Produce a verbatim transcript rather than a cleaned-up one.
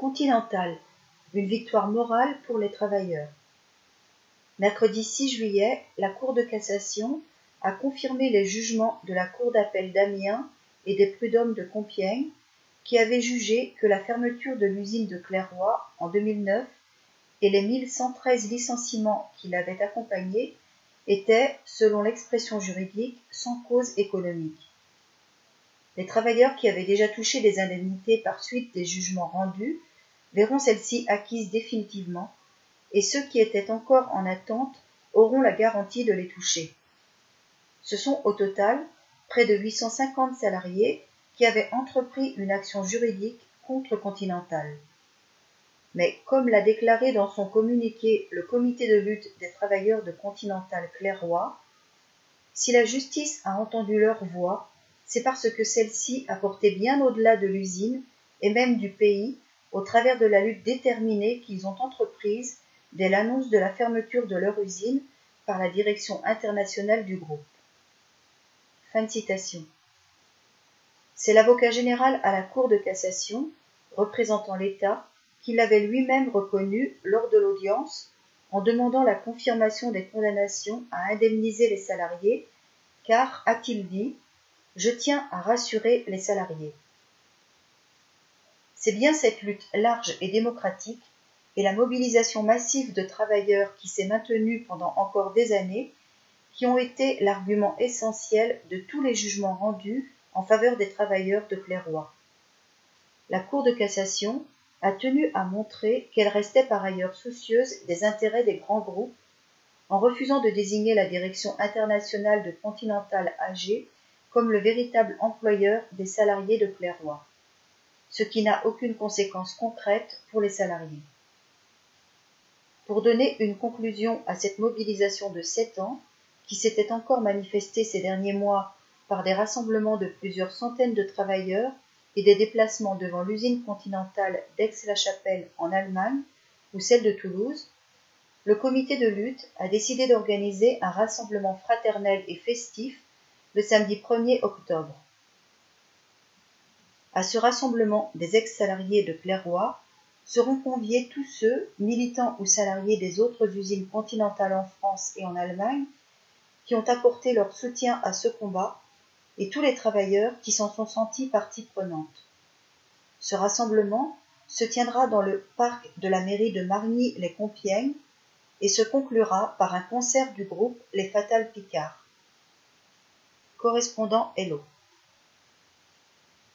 Continental, une victoire morale pour les travailleurs. Mercredi six juillet, la Cour de cassation a confirmé les jugements de la Cour d'appel d'Amiens et des prud'hommes de Compiègne, qui avaient jugé que la fermeture de l'usine de Clairoy en deux mille neuf et les mille cent treize licenciements qui l'avaient accompagnée étaient, selon l'expression juridique, sans cause économique. Les travailleurs qui avaient déjà touché des indemnités par suite des jugements rendus verront celles-ci acquises définitivement, et ceux qui étaient encore en attente auront la garantie de les toucher. Ce sont au total près de huit cent cinquante salariés qui avaient entrepris une action juridique contre Continental. Mais comme l'a déclaré dans son communiqué le comité de lutte des travailleurs de Continental Clairoy, si la justice a entendu leur voix, c'est parce que celle-ci a porté bien au-delà de l'usine et même du pays au travers de la lutte déterminée qu'ils ont entreprise dès l'annonce de la fermeture de leur usine par la direction internationale du groupe. Fin de citation. C'est l'avocat général à la Cour de cassation, représentant l'État, qui l'avait lui-même reconnu lors de l'audience en demandant la confirmation des condamnations à indemniser les salariés, car, a-t-il dit, « Je tiens à rassurer les salariés ». C'est bien cette lutte large et démocratique et la mobilisation massive de travailleurs qui s'est maintenue pendant encore des années qui ont été l'argument essentiel de tous les jugements rendus en faveur des travailleurs de Clairoy. La Cour de cassation a tenu à montrer qu'elle restait par ailleurs soucieuse des intérêts des grands groupes en refusant de désigner la direction internationale de Continental A G comme le véritable employeur des salariés de Clairoy, ce qui n'a aucune conséquence concrète pour les salariés. Pour donner une conclusion à cette mobilisation de sept ans, qui s'était encore manifestée ces derniers mois par des rassemblements de plusieurs centaines de travailleurs et des déplacements devant l'usine Continental d'Aix-la-Chapelle en Allemagne ou celle de Toulouse, le comité de lutte a décidé d'organiser un rassemblement fraternel et festif le samedi premier octobre. À ce rassemblement des ex-salariés de Clairoy seront conviés tous ceux, militants ou salariés des autres usines continentales en France et en Allemagne, qui ont apporté leur soutien à ce combat, et tous les travailleurs qui s'en sont sentis partie prenante. Ce rassemblement se tiendra dans le parc de la mairie de Margny-les-Compiègnes et se conclura par un concert du groupe Les Fatal Picard. Correspondant Hello.